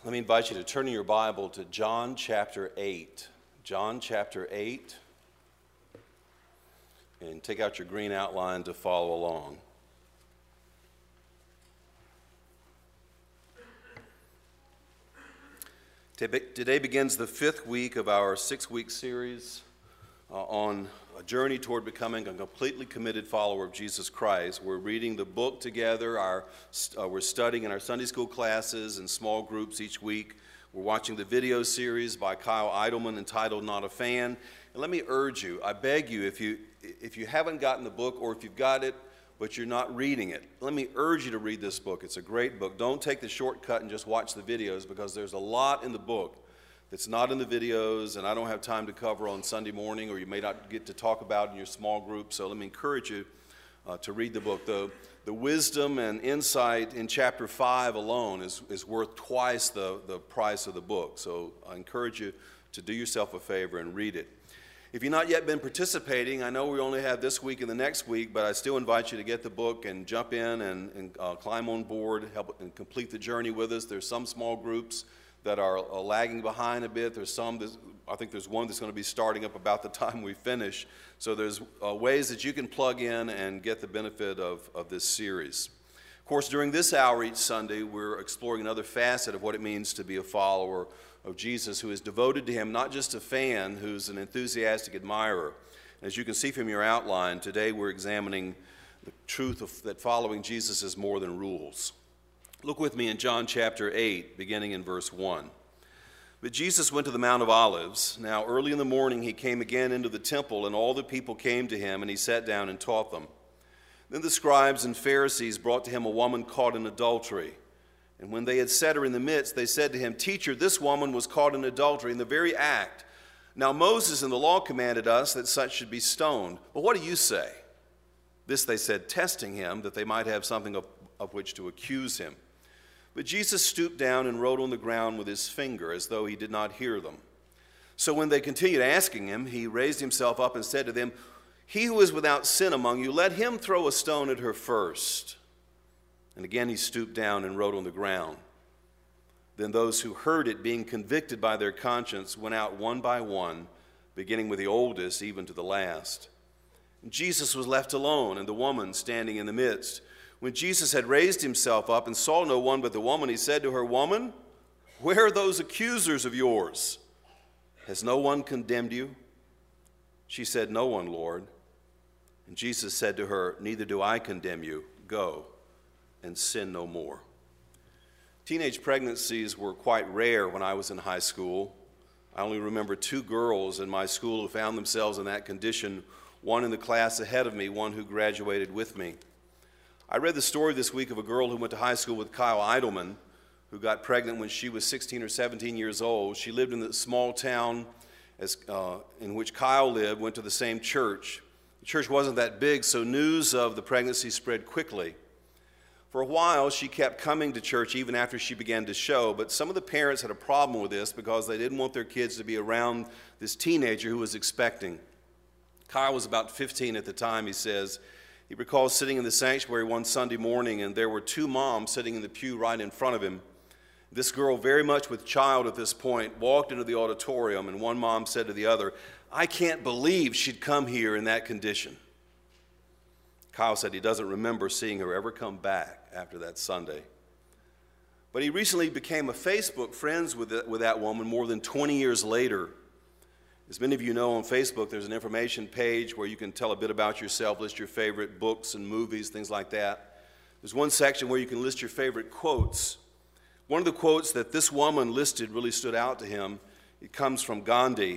Let me invite you to turn in your Bible to John chapter 8. John chapter 8. And take out your green outline to follow along. Today begins the fifth week of our 6-week series on a journey toward becoming a completely committed follower of Jesus Christ. We're reading the book together. We're studying in our Sunday school classes in small groups each week. We're watching the video series by Kyle Idleman entitled Not a Fan. And let me urge you, I beg you, if you haven't gotten the book or if you've got it but you're not reading it, let me urge you to read this book. It's a great book. Don't take the shortcut and just watch the videos, because there's a lot in the book that's not in the videos, and I don't have time to cover on Sunday morning, or you may not get to talk about in your small group. So let me encourage you to read the book. The wisdom and insight in chapter 5 alone is worth twice the price of the book. So I encourage you to do yourself a favor and read it. If you've not yet been participating, I know we only have this week and the next week, but I still invite you to get the book and jump in and climb on board, help and complete the journey with us. There's some small groups that are lagging behind a bit. There's some, I think there's one that's going to be starting up about the time we finish. So there's ways that you can plug in and get the benefit of this series. Of course, during this hour each Sunday, we're exploring another facet of what it means to be a follower of Jesus, who is devoted to him, not just a fan, who's an enthusiastic admirer. As you can see from your outline, today we're examining the truth that following Jesus is more than rules. Look with me in John chapter 8, beginning in verse 1. But Jesus went to the Mount of Olives. Now early in the morning he came again into the temple, and all the people came to him, and he sat down and taught them. Then the scribes and Pharisees brought to him a woman caught in adultery. And when they had set her in the midst, they said to him, "Teacher, this woman was caught in adultery in the very act. Now Moses in the law commanded us that such should be stoned. But what do you say?" This they said, testing him, that they might have something of which to accuse him. But Jesus stooped down and wrote on the ground with his finger, as though he did not hear them. So when they continued asking him, he raised himself up and said to them, "He who is without sin among you, let him throw a stone at her first." And again he stooped down and wrote on the ground. Then those who heard it, being convicted by their conscience, went out one by one, beginning with the oldest, even to the last. And Jesus was left alone, and the woman standing in the midst. When Jesus had raised himself up and saw no one but the woman, he said to her, "Woman, where are those accusers of yours? Has no one condemned you?" She said, "No one, Lord." And Jesus said to her, "Neither do I condemn you. Go and sin no more." Teenage pregnancies were quite rare when I was in high school. I only remember 2 girls in my school who found themselves in that condition, one in the class ahead of me, one who graduated with me. I read the story this week of a girl who went to high school with Kyle Idleman, who got pregnant when she was 16 or 17 years old. She lived in the small town in which Kyle lived, went to the same church. The church wasn't that big, so news of the pregnancy spread quickly. For a while, she kept coming to church even after she began to show, but some of the parents had a problem with this because they didn't want their kids to be around this teenager who was expecting. Kyle was about 15 at the time, he says. He recalls sitting in the sanctuary one Sunday morning, and there were 2 moms sitting in the pew right in front of him. This girl, very much with child at this point, walked into the auditorium, and one mom said to the other, "I can't believe she'd come here in that condition." Kyle said he doesn't remember seeing her ever come back after that Sunday. But he recently became a Facebook friends with that woman more than 20 years later. As many of you know, on Facebook, there's an information page where you can tell a bit about yourself, list your favorite books and movies, things like that. There's one section where you can list your favorite quotes. One of the quotes that this woman listed really stood out to him. It comes from Gandhi.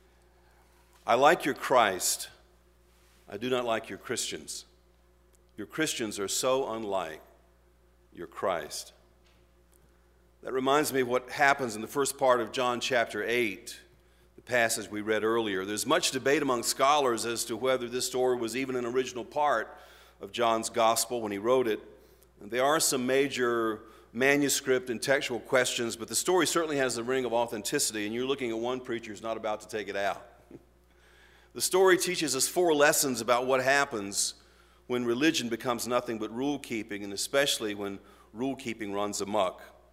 "I like your Christ. I do not like your Christians. Your Christians are so unlike your Christ." That reminds me of what happens in the first part of John chapter 8, the passage we read earlier. There's much debate among scholars as to whether this story was even an original part of John's gospel when he wrote it. And there are some major manuscript and textual questions, but the story certainly has the ring of authenticity, and you're looking at one preacher who's not about to take it out. The story teaches us 4 lessons about what happens when religion becomes nothing but rule-keeping, and especially when rule-keeping runs amok.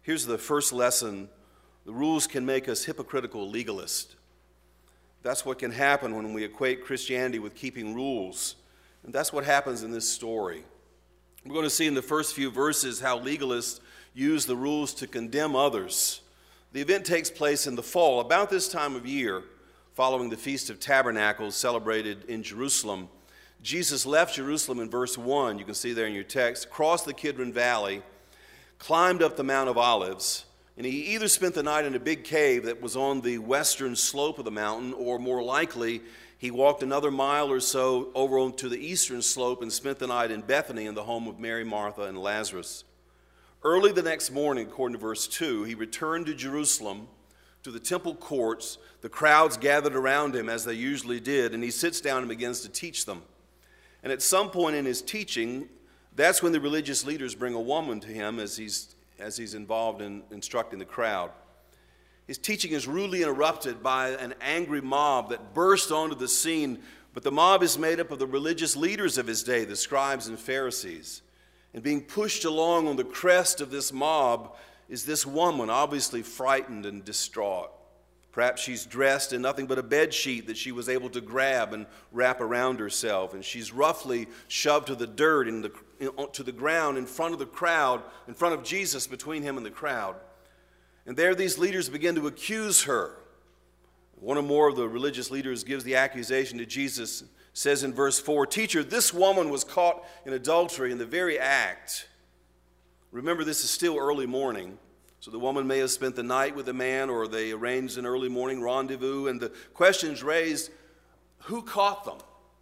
Here's the first lesson. The rules can make us hypocritical legalists. That's what can happen when we equate Christianity with keeping rules. And that's what happens in this story. We're going to see in the first few verses how legalists use the rules to condemn others. The event takes place in the fall, about this time of year, following the Feast of Tabernacles celebrated in Jerusalem. Jesus left Jerusalem in verse 1, you can see there in your text, crossed the Kidron Valley, climbed up the Mount of Olives, and he either spent the night in a big cave that was on the western slope of the mountain, or more likely, he walked another mile or so over onto the eastern slope and spent the night in Bethany in the home of Mary, Martha, and Lazarus. Early the next morning, according to verse 2, he returned to Jerusalem, to the temple courts. The crowds gathered around him as they usually did, and he sits down and begins to teach them. And at some point in his teaching, that's when the religious leaders bring a woman to him as he's involved in instructing the crowd. His teaching is rudely interrupted by an angry mob that burst onto the scene, but the mob is made up of the religious leaders of his day, the scribes and Pharisees. And being pushed along on the crest of this mob is this woman, obviously frightened and distraught. Perhaps she's dressed in nothing but a bed sheet that she was able to grab and wrap around herself, and she's roughly shoved to the dirt to the ground in front of the crowd, in front of Jesus, between him and the crowd. And there these leaders begin to accuse her. One or more of the religious leaders gives the accusation to Jesus, says in verse 4, "Teacher, this woman was caught in adultery in the very act." Remember, this is still early morning, so the woman may have spent the night with the man, or they arranged an early morning rendezvous, and the question's raised, who caught them?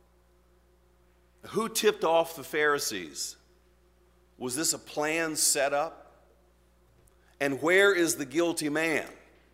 Who tipped off the Pharisees? Was this a plan set up? And where is the guilty man?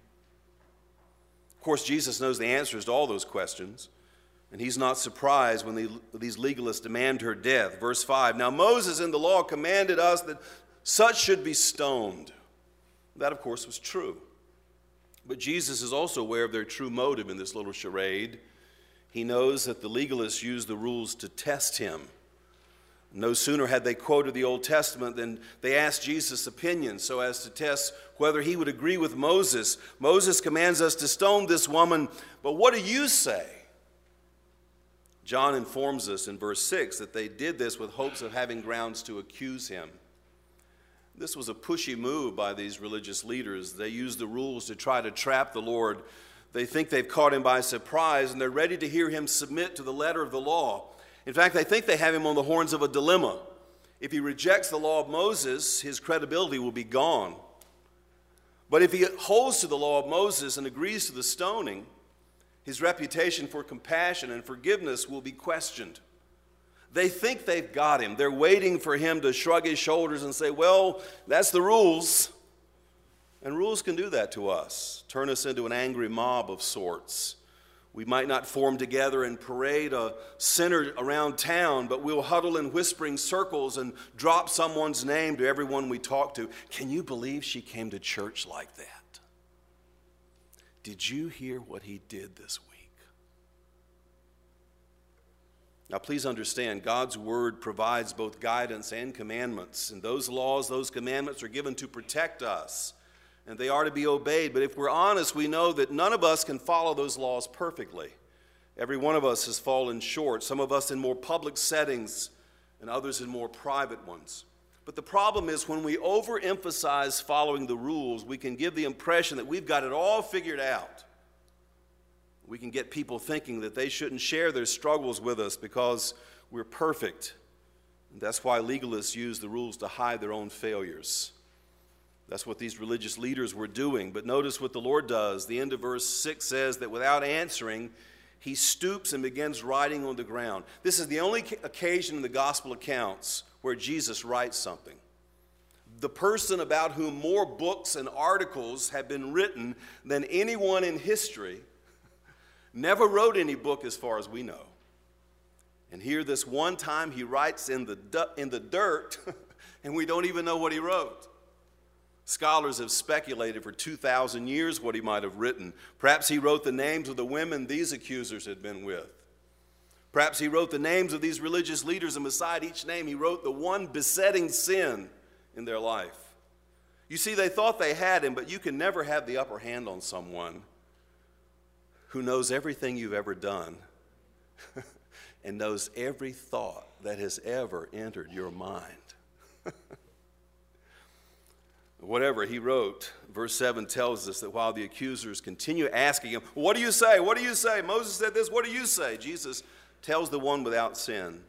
Of course, Jesus knows the answers to all those questions, and he's not surprised when these legalists demand her death. Verse 5, "Now Moses in the law commanded us that such should be stoned." That, of course, was true. But Jesus is also aware of their true motive in this little charade. He knows that the legalists used the rules to test him. No sooner had they quoted the Old Testament than they asked Jesus' opinion so as to test whether he would agree with Moses. Moses commands us to stone this woman, but what do you say? John informs us in verse 6 that they did this with hopes of having grounds to accuse him. This was a pushy move by these religious leaders. They used the rules to try to trap the Lord. They think they've caught him by surprise, and they're ready to hear him submit to the letter of the law. In fact, I think they have him on the horns of a dilemma. If he rejects the law of Moses, his credibility will be gone. But if he holds to the law of Moses and agrees to the stoning, his reputation for compassion and forgiveness will be questioned. They think they've got him. They're waiting for him to shrug his shoulders and say, well, that's the rules. And rules can do that to us, turn us into an angry mob of sorts. We might not form together and parade a center around town, but we'll huddle in whispering circles and drop someone's name to everyone we talk to. Can you believe she came to church like that? Did you hear what he did this week? Now, please understand, God's word provides both guidance and commandments. And those laws, those commandments are given to protect us, and they are to be obeyed. But if we're honest, we know that none of us can follow those laws perfectly. Every one of us has fallen short, some of us in more public settings and others in more private ones. But the problem is when we overemphasize following the rules, we can give the impression that we've got it all figured out. We can get people thinking that they shouldn't share their struggles with us because we're perfect. And that's why legalists use the rules to hide their own failures. That's what these religious leaders were doing. But notice what the Lord does. The end of verse 6 says that without answering, he stoops and begins writing on the ground. This is the only occasion in the gospel accounts where Jesus writes something. The person about whom more books and articles have been written than anyone in history never wrote any book as far as we know. And here this one time he writes in the dirt and we don't even know what he wrote. Scholars have speculated for 2,000 years what he might have written. Perhaps he wrote the names of the women these accusers had been with. Perhaps he wrote the names of these religious leaders, and beside each name he wrote the one besetting sin in their life. You see, they thought they had him, but you can never have the upper hand on someone who knows everything you've ever done and knows every thought that has ever entered your mind. Whatever he wrote, verse 7 tells us that while the accusers continue asking him, "What do you say? What do you say? Moses said this, what do you say?" Jesus tells the one without sin.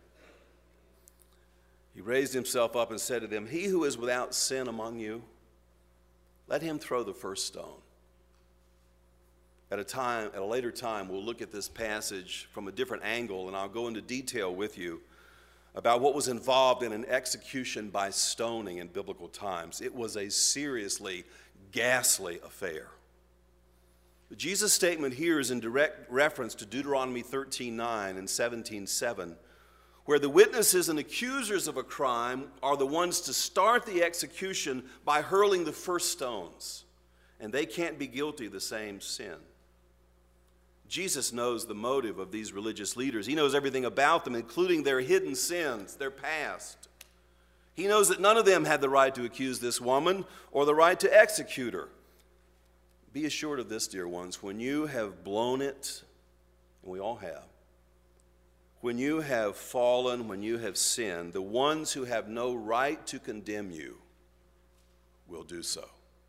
He raised himself up and said to them, "He who is without sin among you, let him throw the first stone." At a later time, we'll look at this passage from a different angle, and I'll go into detail with you about what was involved in an execution by stoning in biblical times. It was a seriously ghastly affair. Jesus' statement here is in direct reference to Deuteronomy 13:9 and 17:7, where the witnesses and accusers of a crime are the ones to start the execution by hurling the first stones, and they can't be guilty of the same sin. Jesus knows the motive of these religious leaders. He knows everything about them, including their hidden sins, their past. He knows that none of them had the right to accuse this woman or the right to execute her. Be assured of this, dear ones, when you have blown it, and we all have, when you have fallen, when you have sinned, the ones who have no right to condemn you will do so.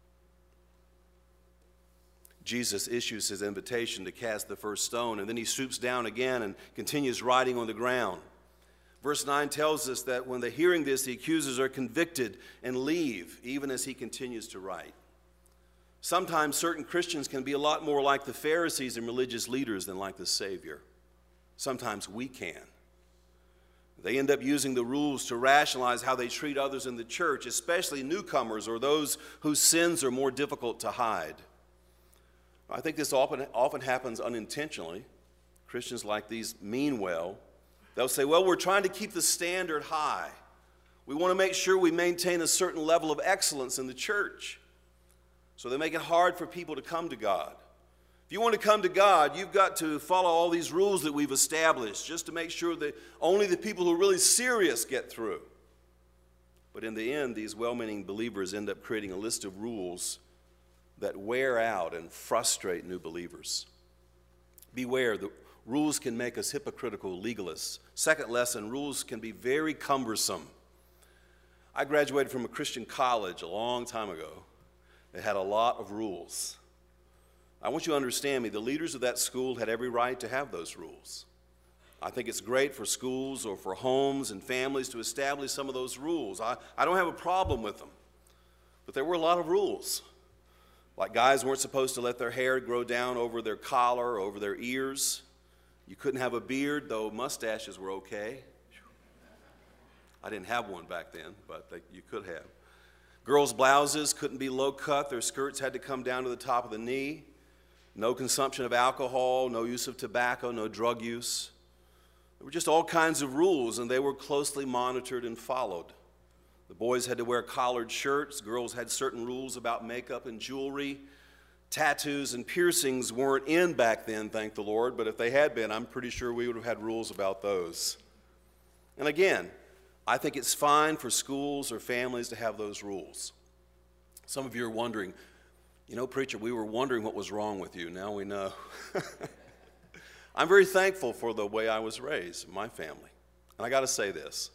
Jesus issues his invitation to cast the first stone, and then he stoops down again and continues writing on the ground. Verse 9 tells us that when they're hearing this, the accusers are convicted and leave, even as he continues to write. Sometimes certain Christians can be a lot more like the Pharisees and religious leaders than like the Savior. Sometimes we can. They end up using the rules to rationalize how they treat others in the church, especially newcomers or those whose sins are more difficult to hide. I think this often happens unintentionally. Christians like these mean well. They'll say, "Well, we're trying to keep the standard high. We want to make sure we maintain a certain level of excellence in the church." So they make it hard for people to come to God. If you want to come to God, you've got to follow all these rules that we've established just to make sure that only the people who are really serious get through. But in the end, these well-meaning believers end up creating a list of rules that wear out and frustrate new believers. Beware, the rules can make us hypocritical legalists. Second lesson, rules can be very cumbersome. I graduated from a Christian college a long time ago that had a lot of rules. I want you to understand me, the leaders of that school had every right to have those rules. I think it's great for schools or for homes and families to establish some of those rules. I don't have a problem with them, but there were a lot of rules. Like guys weren't supposed to let their hair grow down over their collar or over their ears. You couldn't have a beard, though mustaches were okay. I didn't have one back then, but you could have. Girls' blouses couldn't be low cut. Their skirts had to come down to the top of the knee. No consumption of alcohol, no use of tobacco, no drug use. There were just all kinds of rules, and they were closely monitored and followed. The boys had to wear collared shirts. Girls had certain rules about makeup and jewelry. Tattoos and piercings weren't in back then, thank the Lord, but if they had been, I'm pretty sure we would have had rules about those. And again, I think it's fine for schools or families to have those rules. Some of you are wondering, preacher, we were wondering what was wrong with you. Now we know. I'm very thankful for the way I was raised, my family. And I got to say this.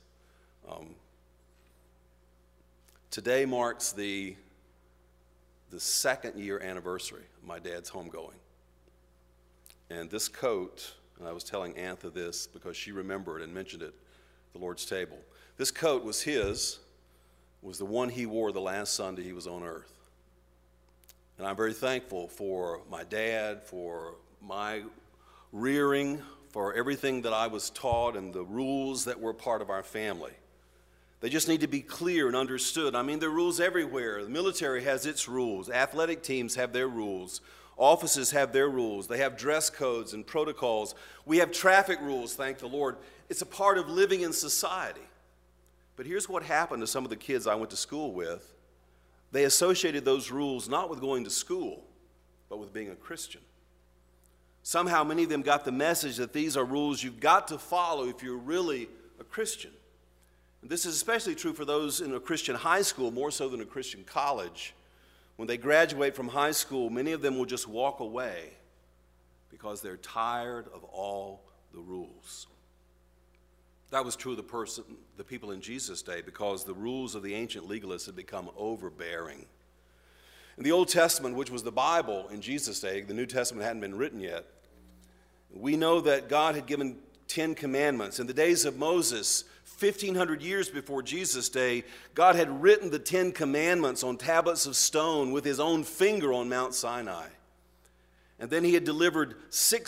Today marks the second year anniversary of my dad's homegoing. And this coat, and I was telling Antha this because she remembered and mentioned it at the Lord's table. This coat was was the one he wore the last Sunday he was on earth. And I'm very thankful for my dad, for my rearing, for everything that I was taught and the rules that were part of our family. They just need to be clear and understood. I mean, there are rules everywhere. The military has its rules. Athletic teams have their rules. Offices have their rules. They have dress codes and protocols. We have traffic rules, thank the Lord. It's a part of living in society. But here's what happened to some of the kids I went to school with. They associated those rules not with going to school, but with being a Christian. Somehow many of them got the message that these are rules you've got to follow if you're really a Christian. And this is especially true for those in a Christian high school, more so than a Christian college. When they graduate from high school, many of them will just walk away because they're tired of all the rules. That was true of the people in Jesus' day, because the rules of the ancient legalists had become overbearing. In the Old Testament, which was the Bible in Jesus' day, the New Testament hadn't been written yet, we know that God had given 10 commandments. In the days of Moses, 1,500 years before Jesus' day, God had written the 10 commandments on tablets of stone with his own finger on Mount Sinai. And then he had delivered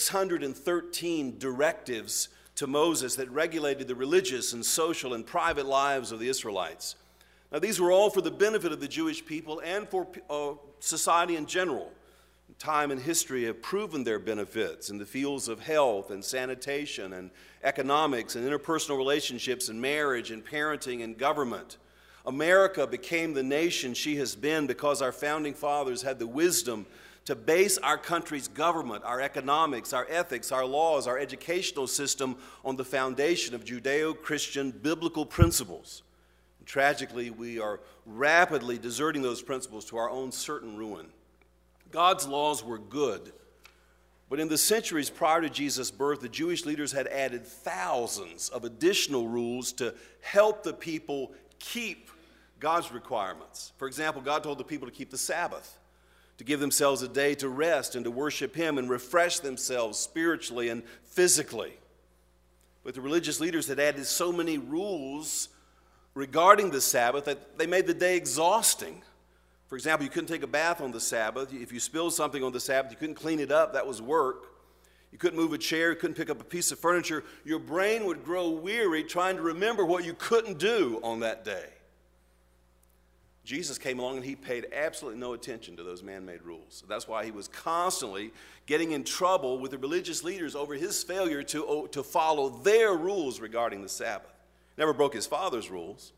613 directives to Moses that regulated the religious and social and private lives of the Israelites. Now, these were all for the benefit of the Jewish people and for society in general. Time and history have proven their benefits in the fields of health and sanitation and economics and interpersonal relationships and marriage and parenting and government. America became the nation she has been because our founding fathers had the wisdom to base our country's government, our economics, our ethics, our laws, our educational system on the foundation of Judeo-Christian biblical principles. And tragically, we are rapidly deserting those principles to our own certain ruin. God's laws were good, but in the centuries prior to Jesus' birth, the Jewish leaders had added thousands of additional rules to help the people keep God's requirements. For example, God told the people to keep the Sabbath, to give themselves a day to rest and to worship him and refresh themselves spiritually and physically. But the religious leaders had added so many rules regarding the Sabbath that they made the day exhausting. For example, you couldn't take a bath on the Sabbath. If you spilled something on the Sabbath, you couldn't clean it up. That was work. You couldn't move a chair. You couldn't pick up a piece of furniture. Your brain would grow weary trying to remember what you couldn't do on that day. Jesus came along and he paid absolutely no attention to those man-made rules. That's why he was constantly getting in trouble with the religious leaders over his failure to follow their rules regarding the Sabbath. Never broke his Father's rules.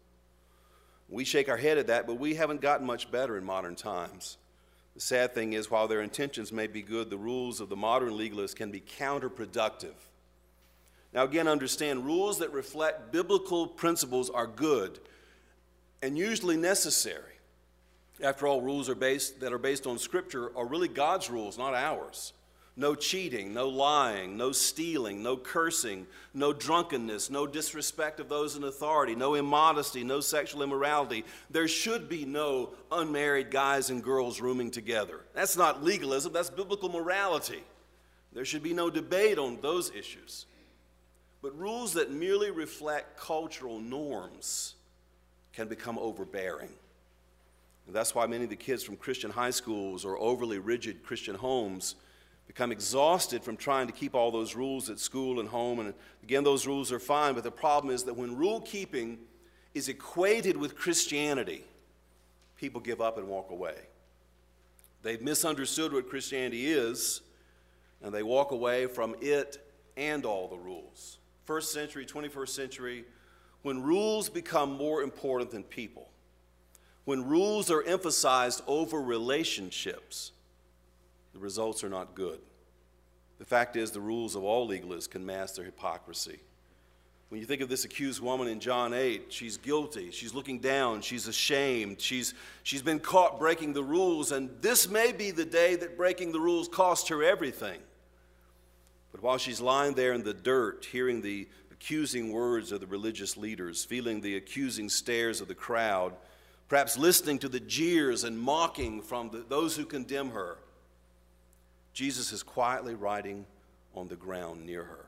We shake our head at that, but we haven't gotten much better in modern times. The sad thing is, while their intentions may be good, the rules of the modern legalists can be counterproductive. Now again, understand, rules that reflect biblical principles are good and usually necessary. After all, rules that are based on Scripture are really God's rules, not ours. No cheating, no lying, no stealing, no cursing, no drunkenness, no disrespect of those in authority, no immodesty, no sexual immorality. There should be no unmarried guys and girls rooming together. That's not legalism, that's biblical morality. There should be no debate on those issues. But rules that merely reflect cultural norms can become overbearing. And that's why many of the kids from Christian high schools or overly rigid Christian homes become exhausted from trying to keep all those rules at school and home. And again, those rules are fine, but the problem is that when rule keeping is equated with Christianity, people give up and walk away. They've misunderstood what Christianity is, and they walk away from it and all the rules. First century, 21st century, when rules become more important than people, when rules are emphasized over relationships, the results are not good. The fact is, the rules of all legalists can mask their hypocrisy. When you think of this accused woman in John 8, she's guilty, she's looking down, she's ashamed, she's been caught breaking the rules, and this may be the day that breaking the rules cost her everything. But while she's lying there in the dirt, hearing the accusing words of the religious leaders, feeling the accusing stares of the crowd, perhaps listening to the jeers and mocking from those who condemn her, Jesus is quietly writing on the ground near her.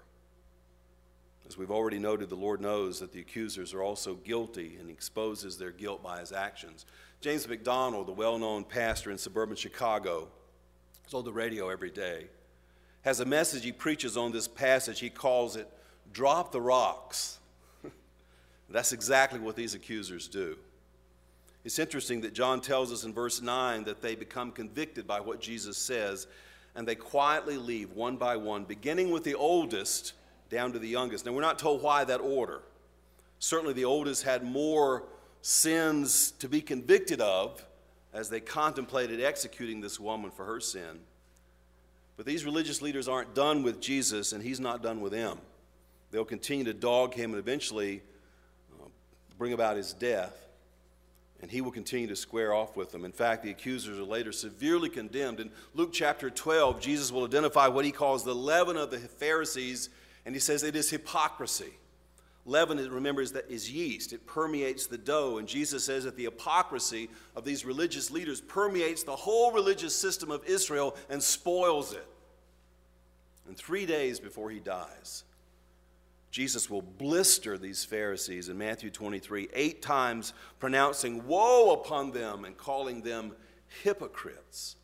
As we've already noted, the Lord knows that the accusers are also guilty and exposes their guilt by his actions. James McDonald, the well-known pastor in suburban Chicago, is on the radio every day, has a message he preaches on this passage. He calls it, "Drop the Rocks." That's exactly what these accusers do. It's interesting that John tells us in verse 9 that they become convicted by what Jesus says, and they quietly leave one by one, beginning with the oldest down to the youngest. Now, we're not told why that order. Certainly the oldest had more sins to be convicted of as they contemplated executing this woman for her sin. But these religious leaders aren't done with Jesus, and he's not done with them. They'll continue to dog him and eventually bring about his death, and he will continue to square off with them. In fact, the accusers are later severely condemned. In Luke chapter 12, Jesus will identify what he calls the leaven of the Pharisees, and he says it is hypocrisy. Leaven, remember, is yeast. It permeates the dough, and Jesus says that the hypocrisy of these religious leaders permeates the whole religious system of Israel and spoils it. And 3 days before he dies, Jesus will blister these Pharisees in Matthew 23, 8 times pronouncing woe upon them and calling them hypocrites.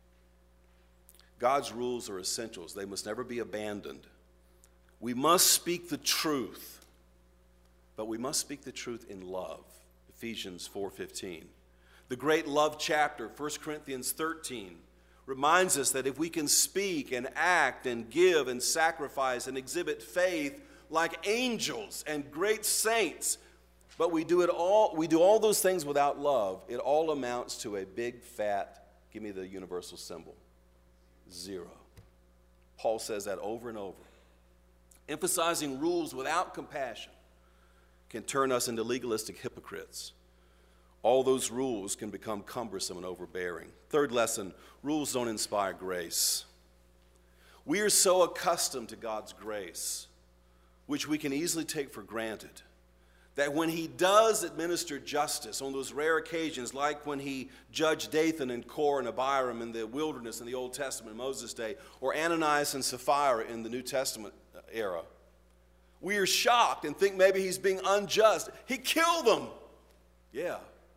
God's rules are essentials. They must never be abandoned. We must speak the truth, but we must speak the truth in love. Ephesians 4:15. The great love chapter, 1 Corinthians 13, reminds us that if we can speak and act and give and sacrifice and exhibit faith like angels and great saints, but we do all those things without love, it all amounts to a big fat, give me the universal symbol, 0. Paul says that over and over. Emphasizing rules without compassion can turn us into legalistic hypocrites. All those rules can become cumbersome and overbearing. Third lesson, rules don't inspire grace. We are so accustomed to God's grace, which we can easily take for granted, that when he does administer justice on those rare occasions, like when he judged Dathan and Korah and Abiram in the wilderness in the Old Testament, Moses' day, or Ananias and Sapphira in the New Testament era, we are shocked and think maybe he's being unjust. He killed them. Yeah,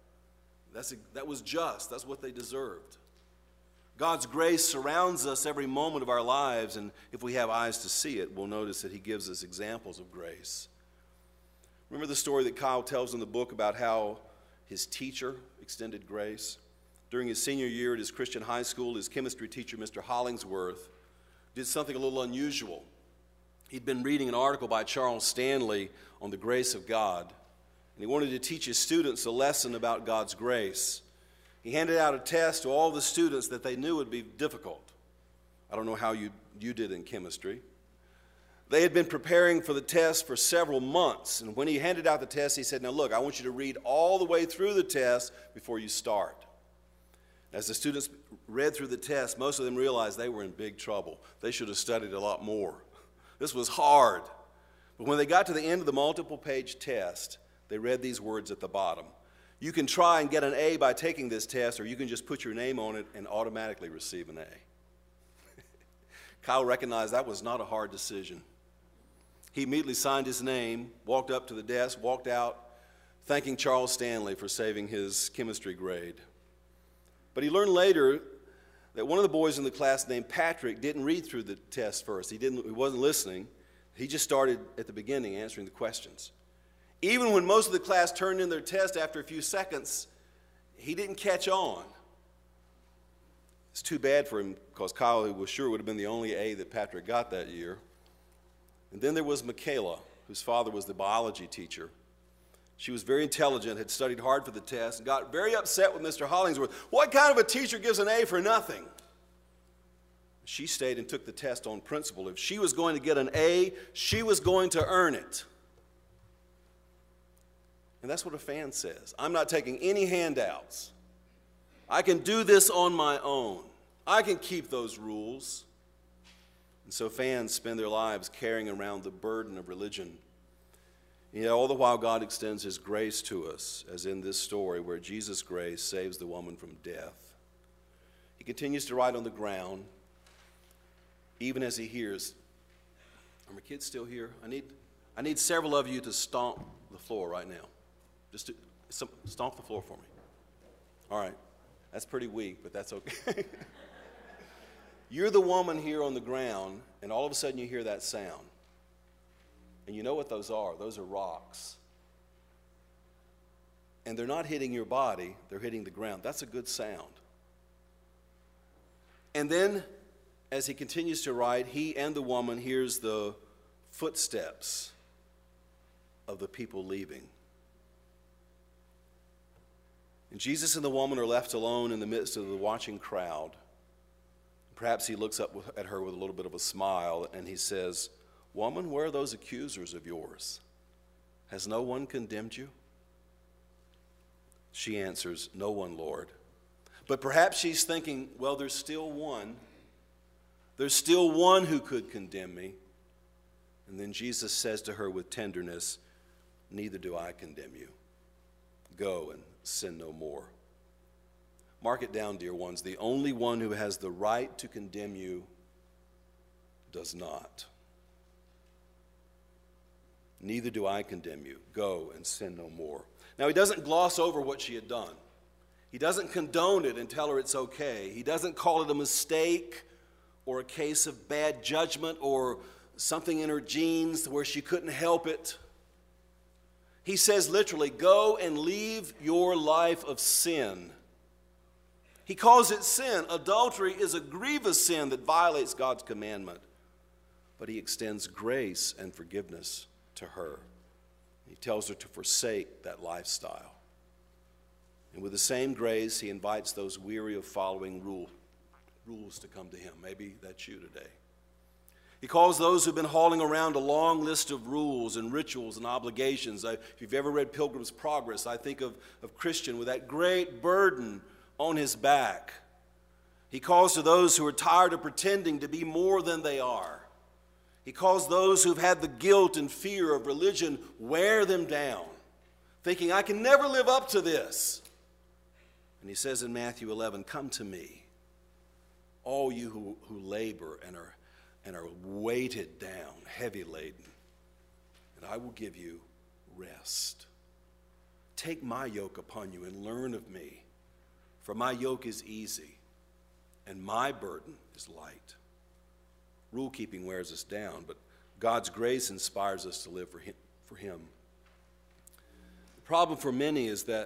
that was just. That's what they deserved. God's grace surrounds us every moment of our lives, and if we have eyes to see it, we'll notice that he gives us examples of grace. Remember the story that Kyle tells in the book about how his teacher extended grace? During his senior year at his Christian high school, his chemistry teacher, Mr. Hollingsworth, did something a little unusual. He'd been reading an article by Charles Stanley on the grace of God, and he wanted to teach his students a lesson about God's grace. He handed out a test to all the students that they knew would be difficult. I don't know how you did in chemistry. They had been preparing for the test for several months, and when he handed out the test, he said, "Now look, I want you to read all the way through the test before you start." As the students read through the test, most of them realized they were in big trouble. They should have studied a lot more. This was hard. But when they got to the end of the multiple-page test, they read these words at the bottom. You can try and get an A by taking this test, or you can just put your name on it and automatically receive an A. Kyle recognized that was not a hard decision. He immediately signed his name, walked up to the desk, walked out, thanking Charles Stanley for saving his chemistry grade. But he learned later that one of the boys in the class named Patrick didn't read through the test first. He wasn't listening. He just started at the beginning answering the questions. Even when most of the class turned in their test after a few seconds, he didn't catch on. It's too bad for him because Kyle was sure would have been the only A that Patrick got that year. And then there was Michaela, whose father was the biology teacher. She was very intelligent, had studied hard for the test, and got very upset with Mr. Hollingsworth. What kind of a teacher gives an A for nothing? She stayed and took the test on principle. If she was going to get an A, she was going to earn it. And that's what a fan says. I'm not taking any handouts. I can do this on my own. I can keep those rules. And so fans spend their lives carrying around the burden of religion. And yet all the while God extends his grace to us, as in this story where Jesus' grace saves the woman from death. He continues to write on the ground, even as he hears, are my kids still here? I need several of you to stomp the floor right now. Just stomp the floor for me. All right. That's pretty weak, but that's okay. You're the woman here on the ground, and all of a sudden you hear that sound. And you know what those are. Those are rocks. And they're not hitting your body. They're hitting the ground. That's a good sound. And then, as he continues to write, he and the woman hears the footsteps of the people leaving. And Jesus and the woman are left alone in the midst of the watching crowd. Perhaps he looks up at her with a little bit of a smile, and he says, "Woman, where are those accusers of yours? Has no one condemned you?" She answers, "No one, Lord." But perhaps she's thinking, well, there's still one. There's still one who could condemn me. And then Jesus says to her with tenderness, "Neither do I condemn you. Go and sin no more." Mark it down, dear ones. The only one who has the right to condemn you does not. Neither do I condemn you. Go and sin no more. Now, he doesn't gloss over what she had done. He doesn't condone it and tell her it's okay. He doesn't call it a mistake or a case of bad judgment or something in her genes where she couldn't help it. He says literally, go and leave your life of sin. He calls it sin. Adultery is a grievous sin that violates God's commandment. But he extends grace and forgiveness to her. He tells her to forsake that lifestyle. And with the same grace, he invites those weary of following rules to come to him. Maybe that's you today. He calls those who've been hauling around a long list of rules and rituals and obligations. If you've ever read Pilgrim's Progress, I think of Christian with that great burden on his back. He calls to those who are tired of pretending to be more than they are. He calls those who've had the guilt and fear of religion wear them down, thinking, I can never live up to this. And he says in Matthew 11, come to me, all you who labor and are weighted down, heavy laden, and I will give you rest. Take my yoke upon you and learn of me, for my yoke is easy and my burden is light. Rule keeping wears us down, but God's grace inspires us to live for him. The problem for many is that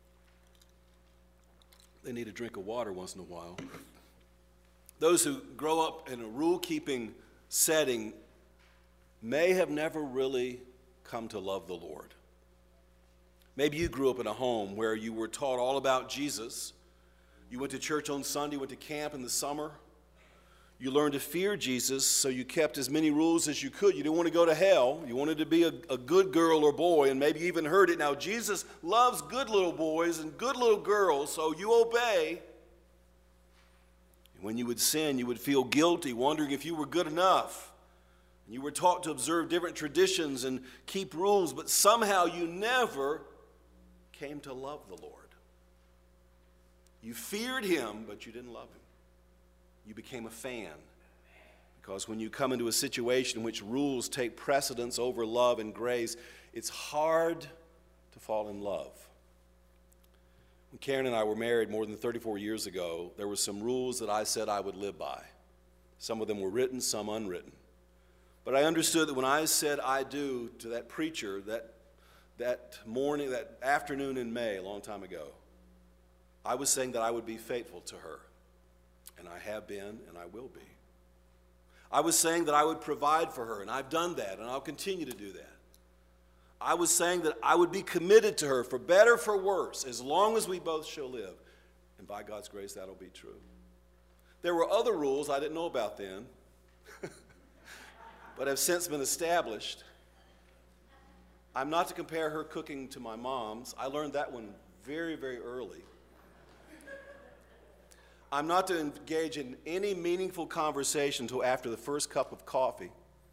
they need a drink of water once in a while. Those who grow up in a rule-keeping setting may have never really come to love the Lord. Maybe you grew up in a home where you were taught all about Jesus. You went to church on Sunday, went to camp in the summer. You learned to fear Jesus, so you kept as many rules as you could. You didn't want to go to hell. You wanted to be a good girl or boy, and maybe you even heard it. Now, Jesus loves good little boys and good little girls, so you obey. And when you would sin, you would feel guilty, wondering if you were good enough. And you were taught to observe different traditions and keep rules, but somehow you never came to love the Lord. You feared him, but you didn't love him. You became a fan. Because when you come into a situation in which rules take precedence over love and grace, it's hard to fall in love. When Karen and I were married more than 34 years ago, there were some rules that I said I would live by. Some of them were written, some unwritten. But I understood that when I said I do to that preacher that morning, that afternoon in May, a long time ago, I was saying that I would be faithful to her. And I have been, and I will be. I was saying that I would provide for her, and I've done that, and I'll continue to do that. I was saying that I would be committed to her, for better, for worse, as long as we both shall live. And by God's grace, that'll be true. There were other rules I didn't know about then, but have since been established. I'm not to compare her cooking to my mom's. I learned that one very, very early. I'm not to engage in any meaningful conversation until after the first cup of coffee.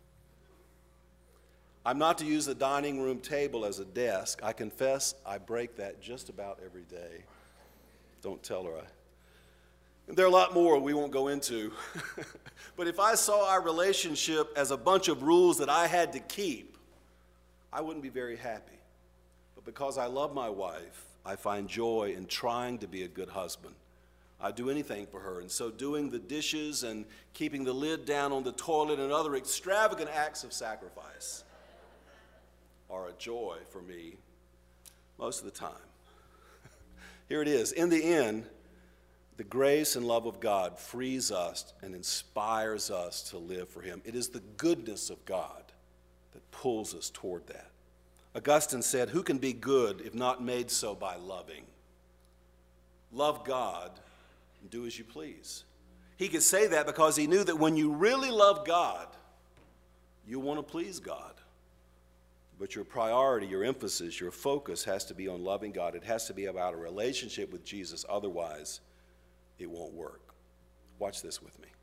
I'm not to use the dining room table as a desk. I confess I break that just about every day. Don't tell her. There are a lot more we won't go into. But if I saw our relationship as a bunch of rules that I had to keep, I wouldn't be very happy. But because I love my wife, I find joy in trying to be a good husband. I'd do anything for her, and so doing the dishes and keeping the lid down on the toilet and other extravagant acts of sacrifice are a joy for me most of the time. Here it is. In the end, the grace and love of God frees us and inspires us to live for him. It is the goodness of God that pulls us toward that. Augustine said, who can be good if not made so by loving? Love God and do as you please. He could say that because he knew that when you really love God, you want to please God. But your priority, your emphasis, your focus has to be on loving God. It has to be about a relationship with Jesus. Otherwise, it won't work. Watch this with me.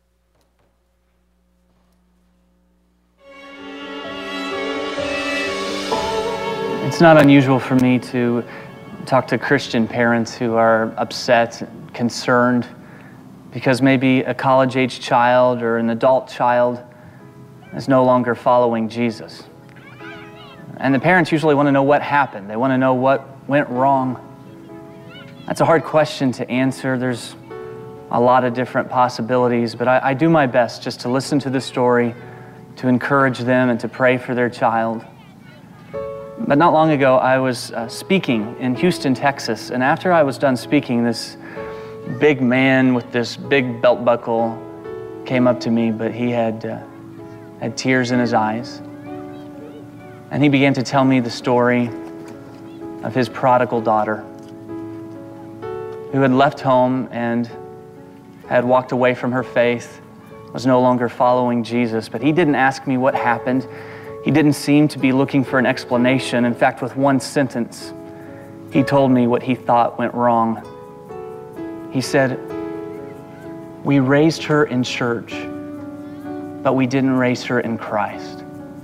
It's not unusual for me to talk to Christian parents who are upset, concerned, because maybe a college-age child or an adult child is no longer following Jesus. And the parents usually want to know what happened. They want to know what went wrong. That's a hard question to answer. There's a lot of different possibilities, but I do my best just to listen to the story, to encourage them and to pray for their child. But not long ago, I was speaking in Houston, Texas, and after I was done speaking, this big man with this big belt buckle came up to me, but he had tears in his eyes. And he began to tell me the story of his prodigal daughter who had left home and had walked away from her faith, was no longer following Jesus. But he didn't ask me what happened. He didn't seem to be looking for an explanation. In fact, with one sentence, he told me what he thought went wrong. He said, "We raised her in church, but we didn't raise her in Christ."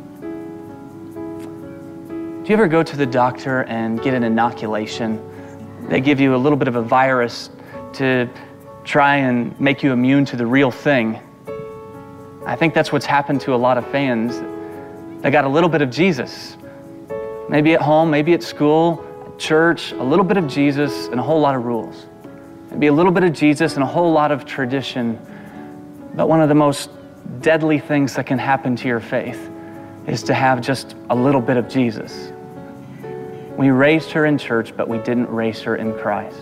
Do you ever go to the doctor and get an inoculation? They give you a little bit of a virus to try and make you immune to the real thing. I think that's what's happened to a lot of fans. They got a little bit of Jesus. Maybe at home, maybe at school, at church, a little bit of Jesus and a whole lot of rules. Maybe a little bit of Jesus and a whole lot of tradition. But one of the most deadly things that can happen to your faith is to have just a little bit of Jesus. We raised her in church, but we didn't raise her in Christ.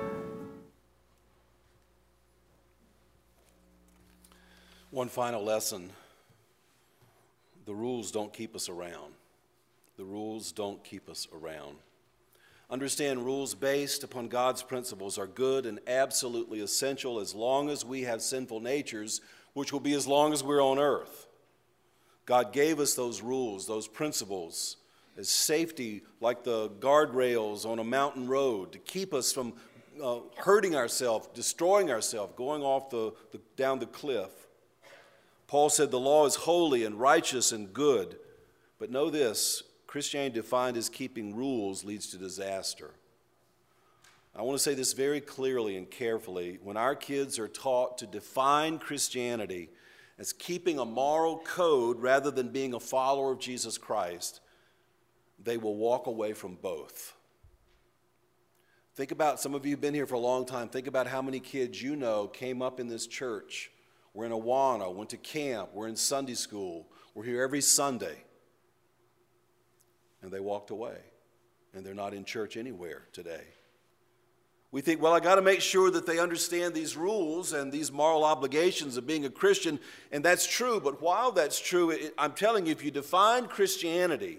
One final lesson. The rules don't keep us around. The rules don't keep us around. Understand, rules based upon God's principles are good and absolutely essential as long as we have sinful natures, which will be as long as we're on earth. God gave us those rules, those principles, as safety, like the guardrails on a mountain road, to keep us from hurting ourselves, destroying ourselves, going off down the cliff. Paul said the law is holy and righteous and good. But know this, Christianity defined as keeping rules leads to disaster. I want to say this very clearly and carefully. When our kids are taught to define Christianity as keeping a moral code rather than being a follower of Jesus Christ, they will walk away from both. Think about, some of you have been here for a long time, think about how many kids you know came up in this church, were in Awana, went to camp, were in Sunday school, were here every Sunday, and they walked away, and they're not in church anywhere today. We think, well, I got to make sure that they understand these rules and these moral obligations of being a Christian, and that's true, but while that's true, I'm telling you, if you define Christianity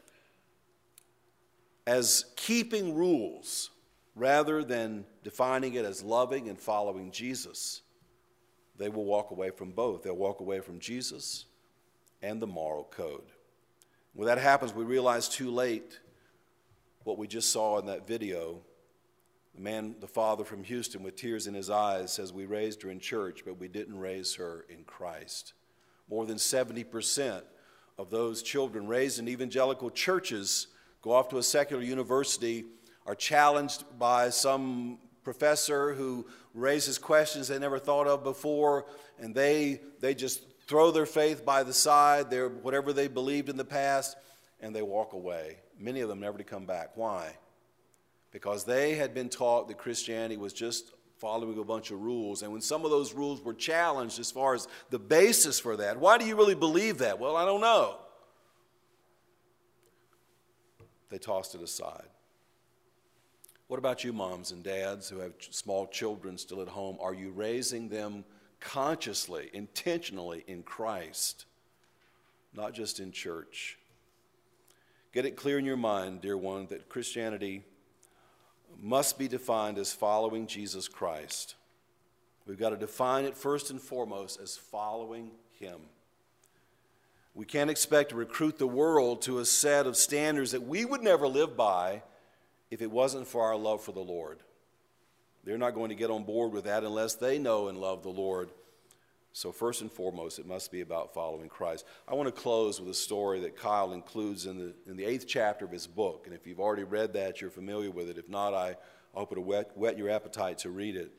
as keeping rules rather than defining it as loving and following Jesus, they will walk away from both. They'll walk away from Jesus and the moral code. When that happens, we realize too late what we just saw in that video. The father from Houston with tears in his eyes says, we raised her in church, but we didn't raise her in Christ. More than 70% of those children raised in evangelical churches go off to a secular university, are challenged by some professor who raises questions they never thought of before, and they just throw their faith by the side, whatever they believed in the past, and they walk away. Many of them never to come back. Why? Because they had been taught that Christianity was just following a bunch of rules, and when some of those rules were challenged as far as the basis for that, why do you really believe that? Well, I don't know. They tossed it aside. What about you moms and dads who have small children still at home? Are you raising them consciously, intentionally in Christ, not just in church? Get it clear in your mind, dear one, that Christianity must be defined as following Jesus Christ. We've got to define it first and foremost as following Him. We can't expect to recruit the world to a set of standards that we would never live by if it wasn't for our love for the Lord. They're not going to get on board with that unless they know and love the Lord. So first and foremost, it must be about following Christ. I want to close with a story that Kyle includes in the 8th chapter of his book. And if you've already read that, you're familiar with it. If not, I hope it'll whet your appetite to read it.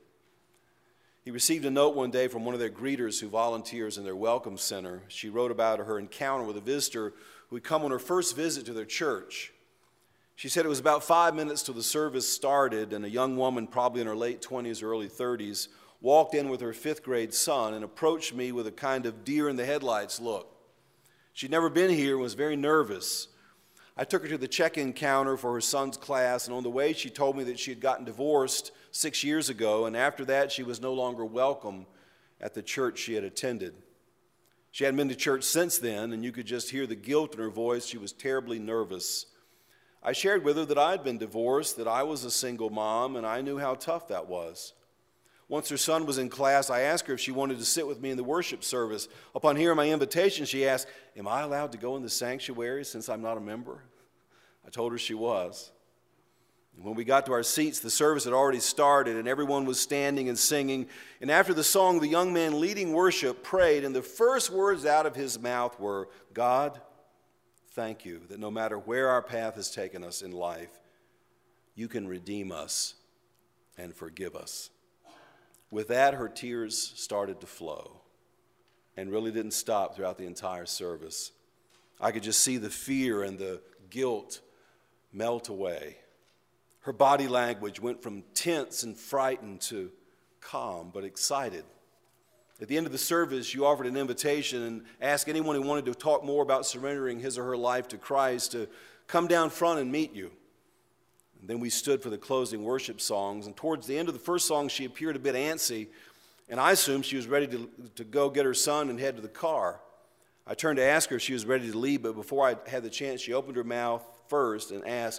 He received a note one day from one of their greeters who volunteers in their welcome center. She wrote about her encounter with a visitor who had come on her first visit to their church. She said it was about 5 minutes till the service started, and a young woman, probably in her late 20s or early 30s, walked in with her 5th grade son and approached me with a kind of deer-in-the-headlights look. She'd never been here and was very nervous. I took her to the check-in counter for her son's class, and on the way she told me that she had gotten divorced 6 years ago, and after that she was no longer welcome at the church she had attended. She hadn't been to church since then, and you could just hear the guilt in her voice. She was terribly nervous. I shared with her that I had been divorced, that I was a single mom, and I knew how tough that was. Once her son was in class, I asked her if she wanted to sit with me in the worship service. Upon hearing my invitation, she asked, "Am I allowed to go in the sanctuary since I'm not a member?" I told her she was. And when we got to our seats, the service had already started, and everyone was standing and singing. And after the song, the young man leading worship prayed, and the first words out of his mouth were, "God, thank you that no matter where our path has taken us in life, you can redeem us and forgive us." With that, her tears started to flow and really didn't stop throughout the entire service. I could just see the fear and the guilt melt away. Her body language went from tense and frightened to calm but excited. At the end of the service, you offered an invitation and asked anyone who wanted to talk more about surrendering his or her life to Christ to come down front and meet you. And then we stood for the closing worship songs, and towards the end of the first song, she appeared a bit antsy, and I assumed she was ready to go get her son and head to the car. I turned to ask her if she was ready to leave, but before I had the chance, she opened her mouth first and asked,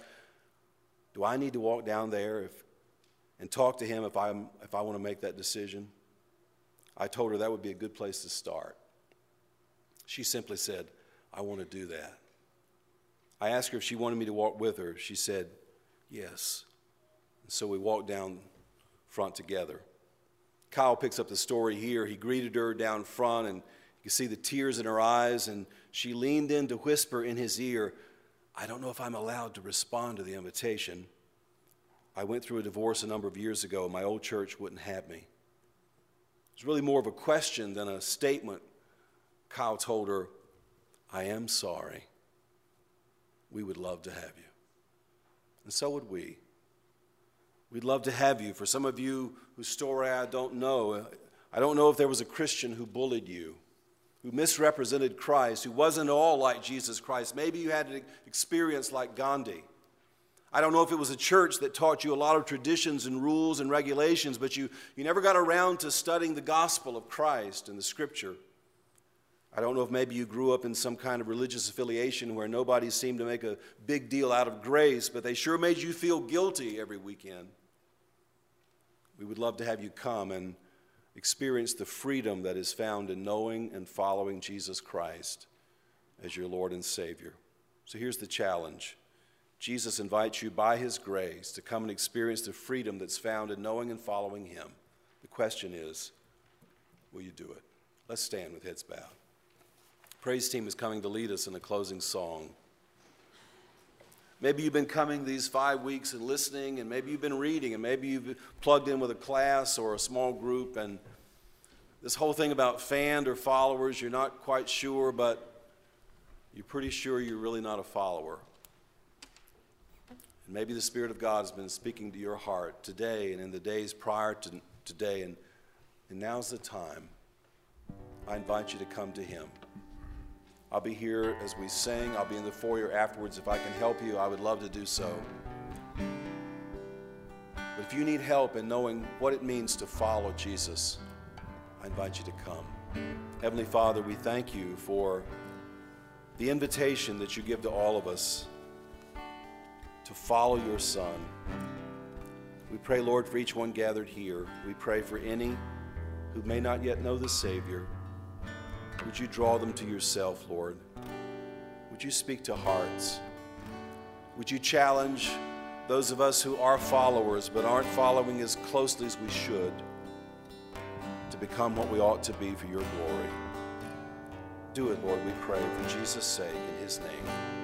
"Do I need to walk down there and talk to him if I want to make that decision?" I told her that would be a good place to start. She simply said, "I want to do that." I asked her if she wanted me to walk with her. She said, "Yes." And so we walked down front together. Kyle picks up the story here. He greeted her down front, and you can see the tears in her eyes, and she leaned in to whisper in his ear, "I don't know if I'm allowed to respond to the invitation. I went through a divorce a number of years ago, and my old church wouldn't have me." It's really more of a question than a statement. Kyle told her, "I am sorry. We would love to have you." And so would we. We'd love to have you. For some of you whose story I don't know if there was a Christian who bullied you, who misrepresented Christ, who wasn't at all like Jesus Christ. Maybe you had an experience like Gandhi. I don't know if it was a church that taught you a lot of traditions and rules and regulations, but you never got around to studying the gospel of Christ and the scripture. I don't know if maybe you grew up in some kind of religious affiliation where nobody seemed to make a big deal out of grace, but they sure made you feel guilty every weekend. We would love to have you come and experience the freedom that is found in knowing and following Jesus Christ as your Lord and Savior. So here's the challenge. Jesus invites you by his grace to come and experience the freedom that's found in knowing and following him. The question is, will you do it? Let's stand with heads bowed. Praise team is coming to lead us in a closing song. Maybe you've been coming these 5 weeks and listening, and maybe you've been reading, and maybe you've plugged in with a class or a small group, and this whole thing about fanned or followers, you're not quite sure, but you're pretty sure you're really not a follower. And maybe the Spirit of God has been speaking to your heart today and in the days prior to today, and now's the time. I invite you to come to him. I'll be here as we sing. I'll be in the foyer afterwards. If I can help you, I would love to do so. But if you need help in knowing what it means to follow Jesus, I invite you to come. Heavenly Father, we thank you for the invitation that you give to all of us to follow your Son. We pray, Lord, for each one gathered here. We pray for any who may not yet know the Savior. Would you draw them to yourself, Lord? Would you speak to hearts? Would you challenge those of us who are followers but aren't following as closely as we should to become what we ought to be for your glory? Do it, Lord, we pray, for Jesus' sake, in his name.